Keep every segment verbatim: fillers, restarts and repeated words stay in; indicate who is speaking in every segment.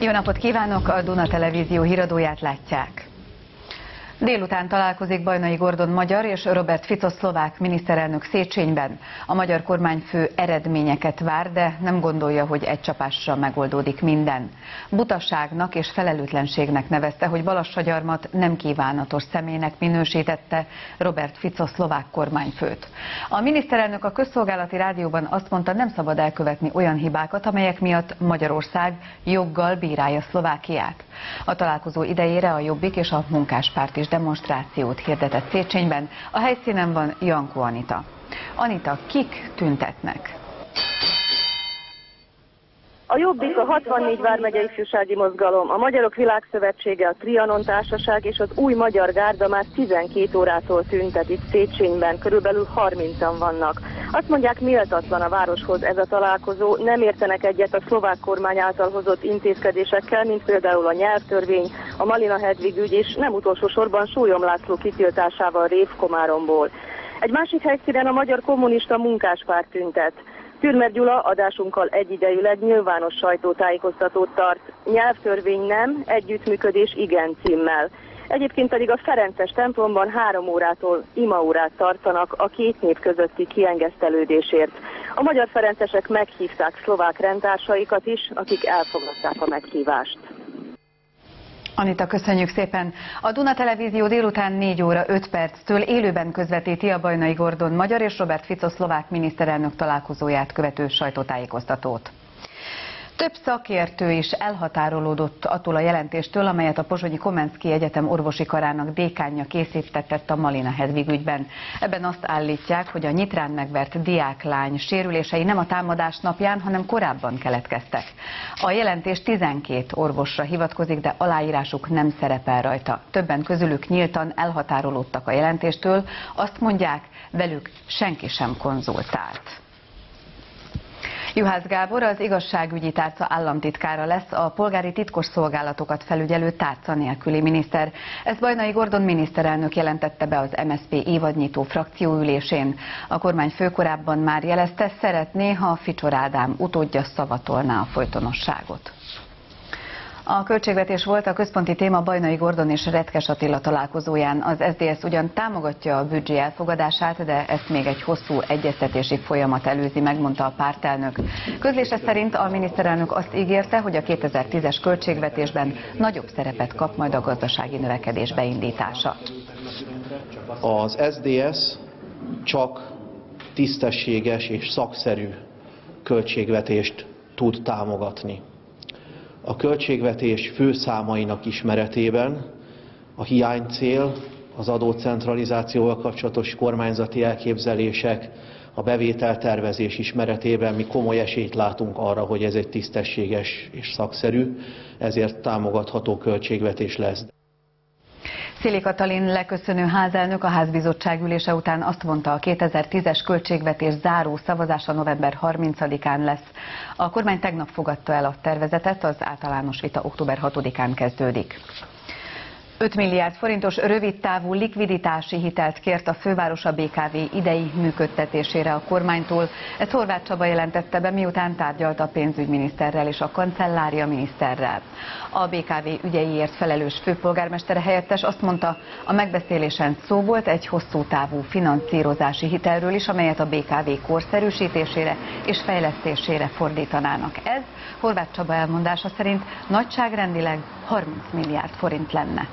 Speaker 1: Jó napot kívánok! A Duna Televízió híradóját látják. Délután találkozik Bajnai Gordon magyar és Robert Fico szlovák miniszterelnök Széchenyben. A magyar kormányfő eredményeket vár, de nem gondolja, hogy egy csapásra megoldódik minden. Butaságnak és felelőtlenségnek nevezte, hogy Balassagyarmat nem kívánatos személynek minősítette Robert Fico szlovák kormányfőt. A miniszterelnök a közszolgálati rádióban azt mondta, nem szabad elkövetni olyan hibákat, amelyek miatt Magyarország joggal bírálja Szlovákiát. A találkozó idejére a Jobbik és a Munkáspárt is demonstrációt hirdetett Széchenyben. A helyszínen van Jankó Anita. Anita, kik tüntetnek?
Speaker 2: A Jobbik, a hatvannégy vármegye ifjúsági mozgalom, a Magyarok Világszövetsége, a Trianon Társaság és az Új Magyar Gárda már tizenkét órától tüntet itt Széchenyben, körülbelül harmincan vannak. Azt mondják, méltatlan a városhoz ez a találkozó, nem értenek egyet a szlovák kormány által hozott intézkedésekkel, mint például a nyelvtörvény, a Malina Hedvig ügy és nem utolsó sorban Sólyom László kitiltásával Rév-Komáromból. Egy másik helyszínen a Magyar Kommunista Munkáspárt tüntet. Türmer Gyula adásunkkal egyidejűleg nyilvános sajtótájékoztatót tart. Nyelvtörvény nem, együttműködés igen címmel. Egyébként pedig a Ferences templomban három órától imaórát tartanak a két nép közötti kiengesztelődésért. A magyar ferencesek meghívták szlovák rendtársaikat is, akik elfogadták a meghívást.
Speaker 1: Anita, köszönjük szépen! A Duna Televízió délután négy óra öt perctől élőben közvetíti a Bajnai Gordon magyar és Robert Fico szlovák miniszterelnök találkozóját követő sajtótájékoztatót. Több szakértő is elhatárolódott attól a jelentéstől, amelyet a Pozsonyi Komenszki Egyetem orvosi karának dékánja készítetett a Malina Hedvig ügyben. Ebben azt állítják, hogy a nyitrán megvert diáklány sérülései nem a támadás napján, hanem korábban keletkeztek. A jelentés tizenkét orvosra hivatkozik, de aláírásuk nem szerepel rajta. Többen közülük nyíltan elhatárolódtak a jelentéstől, azt mondják, velük senki sem konzultált. Juhász Gábor az igazságügyi tárca államtitkára lesz, a polgári titkosszolgálatokat felügyelő tárca nélküli miniszter. Ezt Bajnai Gordon miniszterelnök jelentette be az em es zé pé évadnyitó frakcióülésén. A kormányfő korábban már jelezte, szeretné, ha Ficsor Ádám utódja szavatolná a folytonosságot. A költségvetés volt a központi téma Bajnai Gordon és Retkes Attila találkozóján. Az es zé dé es ugyan támogatja a büdzsé elfogadását, de ezt még egy hosszú egyeztetési folyamat előzi, megmondta a pártelnök. Közlése szerint a miniszterelnök azt ígérte, hogy a kétezer-tízes költségvetésben nagyobb szerepet kap majd a gazdasági növekedés beindítása.
Speaker 3: Az es zé dé es csak tisztességes és szakszerű költségvetést tud támogatni. A költségvetés főszámainak ismeretében a hiánycél, az adócentralizációval kapcsolatos kormányzati elképzelések, a bevételtervezés ismeretében mi komoly esélyt látunk arra, hogy ez egy tisztességes és szakszerű, ezért támogatható költségvetés lesz.
Speaker 1: Szili Katalin leköszönő házelnök a házbizottság ülése után azt mondta, a kétezer-tízes költségvetés záró szavazása november harmincadikán lesz. A kormány tegnap fogadta el a tervezetet, az általános vita október hatodikán kezdődik. öt milliárd forintos rövidtávú likviditási hitelt kért a főváros a bé ká vé idei működtetésére a kormánytól. Ezt Horváth Csaba jelentette be, miután tárgyalt a pénzügyminiszterrel és a kancellária miniszterrel. A bé ká vé ügyeiért felelős főpolgármester helyettes azt mondta, a megbeszélésen szó volt egy hosszú távú finanszírozási hitelről is, amelyet a bé ká vé korszerűsítésére és fejlesztésére fordítanának. Ez Horváth Csaba elmondása szerint nagyságrendileg harminc milliárd forint lenne.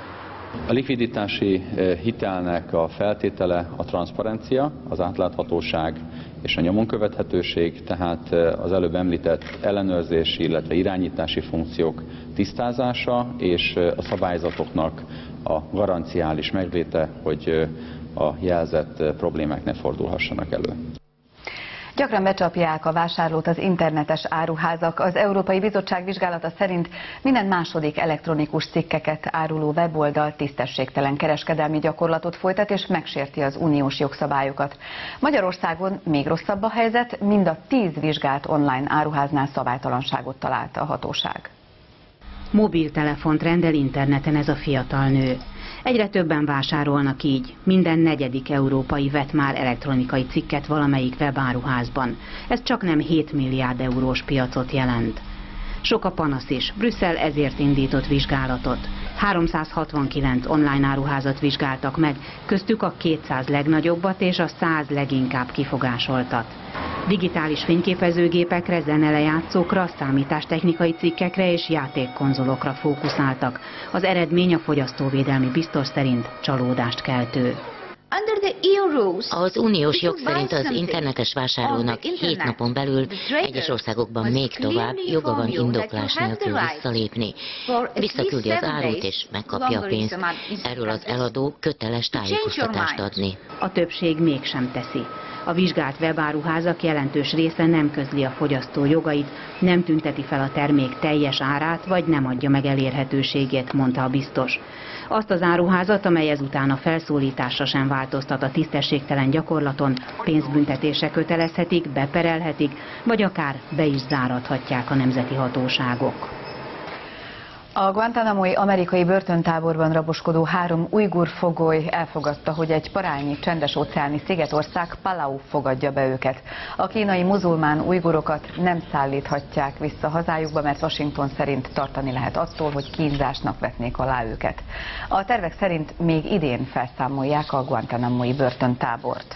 Speaker 4: A likviditási hitelnek a feltétele a transzparencia, az átláthatóság és a nyomon követhetőség, tehát az előbb említett ellenőrzési, illetve irányítási funkciók tisztázása és a szabályzatoknak a garanciális megléte, hogy a jelzett problémák ne fordulhassanak elő.
Speaker 1: Gyakran becsapják a vásárlót az internetes áruházak. Az Európai Bizottság vizsgálata szerint minden második elektronikus cikkeket áruló weboldal tisztességtelen kereskedelmi gyakorlatot folytat és megsérti az uniós jogszabályokat. Magyarországon még rosszabb a helyzet, mind a tíz vizsgált online áruháznál szabálytalanságot talált a hatóság.
Speaker 5: Mobiltelefont rendel interneten ez a fiatal nő. Egyre többen vásárolnak így. Minden negyedik európai vett már elektronikai cikket valamelyik webáruházban. Ez csak nem hét milliárd eurós piacot jelent. Sok a panasz is, Brüsszel ezért indított vizsgálatot. háromszázhatvankilenc online áruházat vizsgáltak meg, köztük a kétszáz legnagyobbat és a száz leginkább kifogásoltat. Digitális fényképezőgépekre, zenelejátszókra, számítástechnikai cikkekre és játékkonzolokra fókuszáltak. Az eredmény a fogyasztóvédelmi biztos szerint csalódást keltő.
Speaker 6: Az uniós jog szerint az internetes vásárlónak hét napon belül, egyes országokban még tovább joga van indoklás nélkül visszalépni. Visszaküldi az árut és megkapja a pénzt. Erről az eladó köteles tájékoztatást adni.
Speaker 5: A többség mégsem teszi. A vizsgált webáruházak jelentős része nem közli a fogyasztó jogait, nem tünteti fel a termék teljes árát, vagy nem adja meg elérhetőségét, mondta a biztos. Azt az áruházat, amely ezután a felszólításra sem változtat a tisztességtelen gyakorlaton, pénzbüntetésre kötelezhetik, beperelhetik, vagy akár be is zárathatják a nemzeti hatóságok.
Speaker 1: A guantánamói amerikai börtöntáborban raboskodó három ujgur fogoly elfogadta, hogy egy parányi csendes-óceáni szigetország, Palau fogadja be őket. A kínai muzulmán ujgurokat nem szállíthatják vissza hazájukba, mert Washington szerint tartani lehet attól, hogy kínzásnak vetnék alá őket. A tervek szerint még idén felszámolják a guantánamói börtöntábort.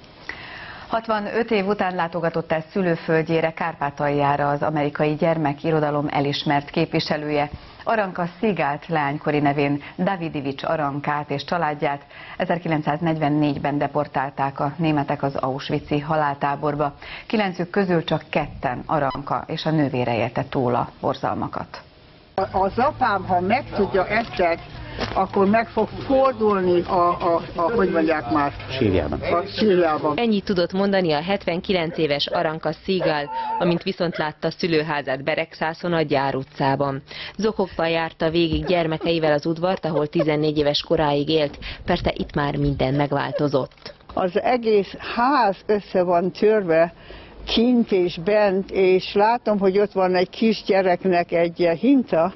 Speaker 1: hatvanöt év után látogatott el szülőföldjére, Kárpátaljára az amerikai gyermekirodalom elismert képviselője. Aranka Szigált leánykori nevén Davidivics Arankát és családját ezerkilencszáznegyvennégyben deportálták a németek az auschwitzi haláltáborba. Kilencük közül csak ketten, Aranka és a nővére élte túl a borzalmakat.
Speaker 7: Az apám, ha megtudja ezt, akkor meg fog fordulni a, a, a hogy mondják már,
Speaker 8: sírjában.
Speaker 7: A sírjában.
Speaker 9: Ennyit tudott mondani a hetvenkilenc éves Aranka Szigál, amint viszont látta szülőházát Beregszászon a Gyár utcában. Zokogva járta végig gyermekeivel az udvart, ahol tizennégy éves koráig élt. Persze itt már minden megváltozott.
Speaker 7: Az egész ház össze van törve, kint és bent, és látom, hogy ott van egy kisgyereknek egy hinta,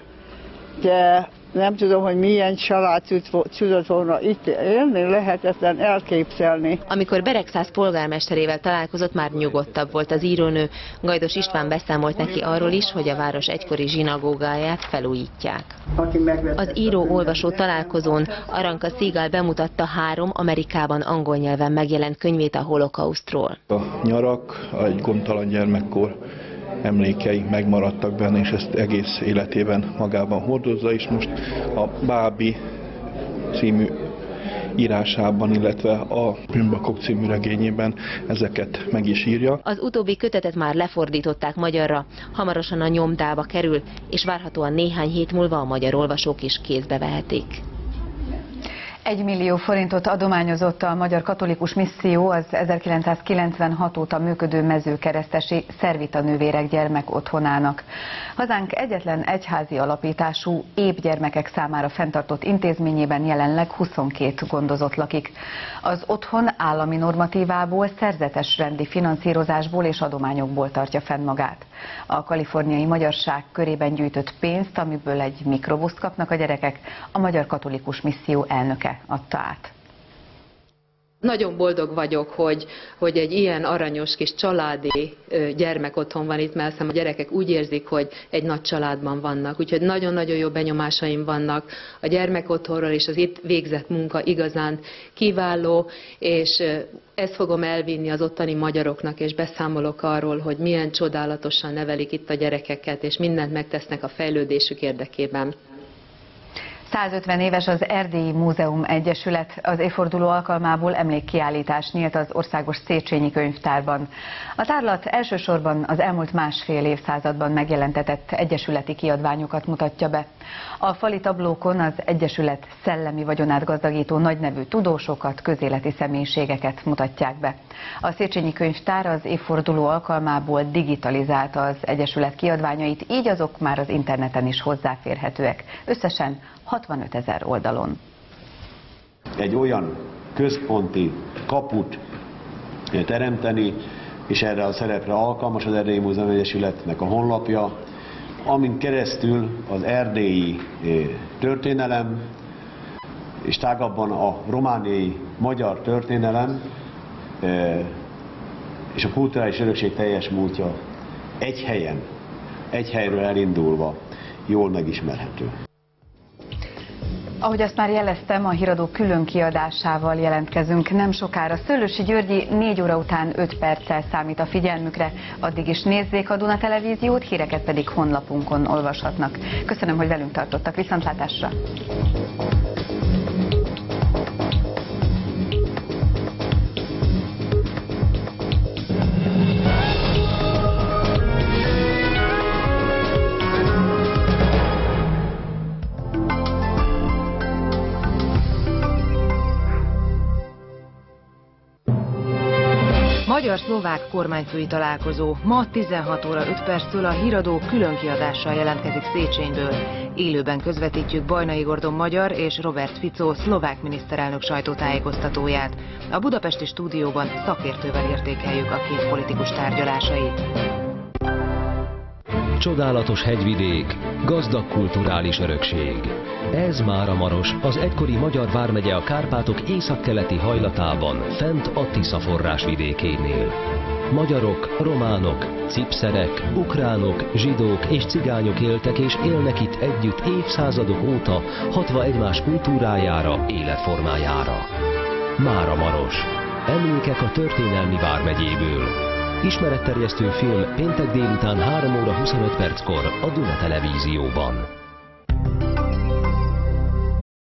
Speaker 7: de nem tudom, hogy milyen család tudott volna itt élni, lehetetlen elképzelni.
Speaker 9: Amikor Beregszász polgármesterével találkozott, már nyugodtabb volt az írónő. Gajdos István beszámolt neki arról is, hogy a város egykori zsinagógáját felújítják. Az író-olvasó találkozón Aranka Szigál bemutatta három Amerikában angol nyelven megjelent könyvét a holokausztról.
Speaker 10: A nyarak, egy gondtalan gyermekkor emlékei megmaradtak benne, és ezt egész életében magában hordozza, és most a Bábi című írásában, illetve a Bűnbakok című regényében ezeket meg is írja.
Speaker 9: Az utóbbi kötetet már lefordították magyarra, hamarosan a nyomdába kerül, és várhatóan néhány hét múlva a magyar olvasók is kézbe vehetik.
Speaker 1: Egy millió forintot adományozott a Magyar Katolikus Misszió az ezerkilencszázkilencvenhat óta működő mezőkeresztesi Szervita nővérek gyermek otthonának. Hazánk egyetlen egyházi alapítású épp gyermekek számára fenntartott intézményében jelenleg huszonkét gondozott lakik. Az otthon állami normatívából, szerzetes rendi finanszírozásból és adományokból tartja fenn magát. A kaliforniai magyarság körében gyűjtött pénzt, amiből egy mikrobuszt kapnak a gyerekek, a Magyar Katolikus Misszió elnöke adta át.
Speaker 11: Nagyon boldog vagyok, hogy, hogy egy ilyen aranyos kis családi gyermek otthon van itt, mert a gyerekek úgy érzik, hogy egy nagy családban vannak. Úgyhogy nagyon-nagyon jó benyomásaim vannak a gyermek otthonról, és az itt végzett munka igazán kiváló, és ezt fogom elvinni az ottani magyaroknak, és beszámolok arról, hogy milyen csodálatosan nevelik itt a gyerekeket, és mindent megtesznek a fejlődésük érdekében.
Speaker 1: százötven éves az Erdélyi Múzeum Egyesület, az évforduló alkalmából emlékkiállítás nyílt az Országos Széchenyi Könyvtárban. A tárlat elsősorban az elmúlt másfél évszázadban megjelentetett egyesületi kiadványokat mutatja be. A fali tablókon az egyesület szellemi vagyonát gazdagító nagynevű tudósokat, közéleti személyiségeket mutatják be. A Széchenyi Könyvtár az évforduló alkalmából digitalizálta az egyesület kiadványait, így azok már az interneten is hozzáférhetőek. Összesen hatvanöt ezer oldalon.
Speaker 12: Egy olyan központi kaput teremteni, és erre a szerepre alkalmas az Erdélyi Múzeum Egyesületnek a honlapja, amin keresztül az erdélyi történelem, és tágabban a romániai magyar történelem és a kulturális örökség teljes múltja egy helyen egy helyről elindulva jól megismerhető.
Speaker 1: Ahogy azt már jeleztem, a híradó külön kiadásával jelentkezünk nem sokára. Szőlősi Györgyi négy óra után öt perccel számít a figyelmükre. Addig is nézzék a Duna Televíziót, híreket pedig honlapunkon olvashatnak. Köszönöm, hogy velünk tartottak. Viszontlátásra!
Speaker 8: Magyar-szlovák kormányfői találkozó. Ma tizenhat óra öt perctől a híradó különkiadással jelentkezik Széchenyből. Élőben közvetítjük Bajnai Gordon magyar és Robert Fico szlovák miniszterelnök sajtótájékoztatóját. A budapesti stúdióban szakértővel értékeljük a két politikus tárgyalásait.
Speaker 13: Csodálatos hegyvidék, gazdag kulturális örökség. Ez Máramaros, az egykori Magyar vármegye a Kárpátok északkeleti hajlatában, fent a Tisza forrásvidékénél. Magyarok, románok, cipszerek, ukránok, zsidók és cigányok éltek és élnek itt együtt évszázadok óta, hatva egymás kultúrájára, életformájára. Máramaros. Emlékek a történelmi vármegyéből. Ismeretterjesztő film péntek délután három óra huszonöt perckor a Duna Televízióban.